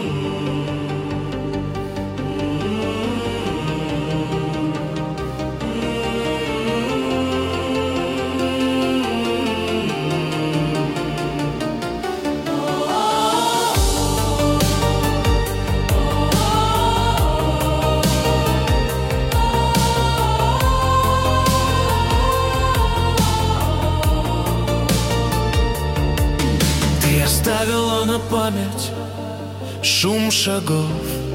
Оставила на память шум шагов.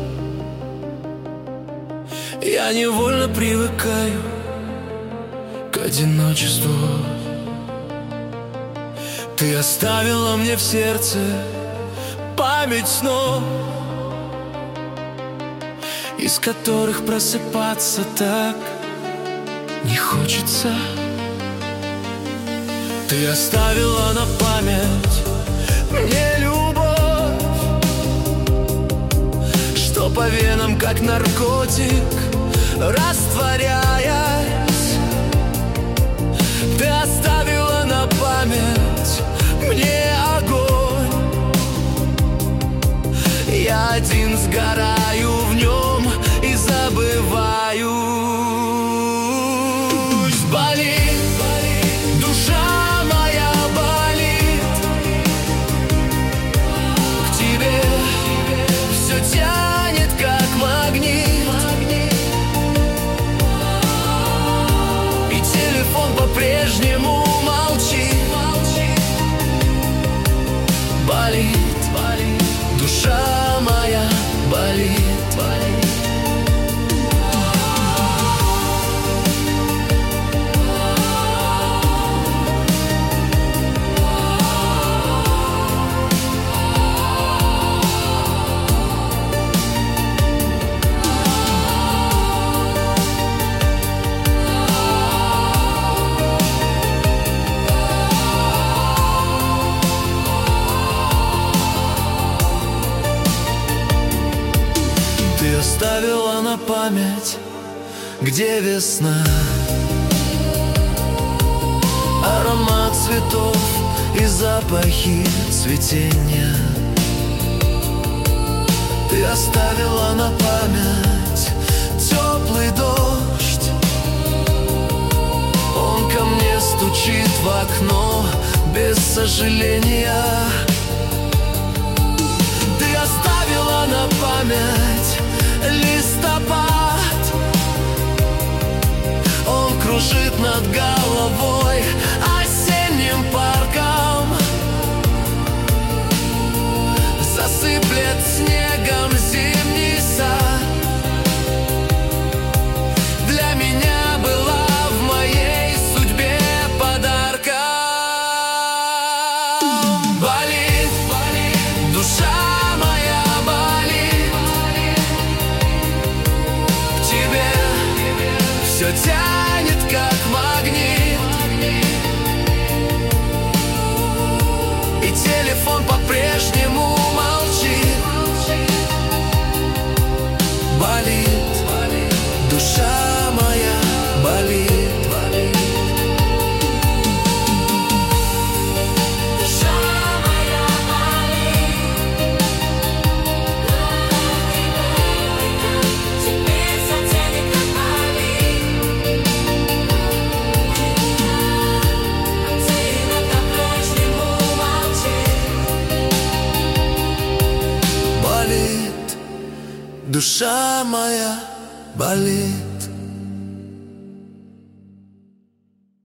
Я невольно привыкаю к одиночеству. Ты оставила мне в сердце память снов, из которых просыпаться так не хочется. Ты оставила на память мне любовь, что по венам, как наркотик, растворяясь. Ты оставила на память мне огонь. Я один сгораю в нем и забываюсь. Болит, душа моя болит. К тебе все тянет, как магнит. И телефон по-прежнему молчит. Болит, душа моя болит. Ты оставила на память, где весна, аромат цветов и запахи цветения. Ты оставила на память теплый дождь. Он ко мне стучит в окно без сожаления. Ты оставила на память листопад. Он кружит над головой осенним парком, засыплет снегом зимний сад. Для меня была в моей судьбе подарком. Болит, душа моя болит. К тебе все тянет, как магнит. И телефон по-прежнему молчит. Болит, душа моя болит. Душа моя болит.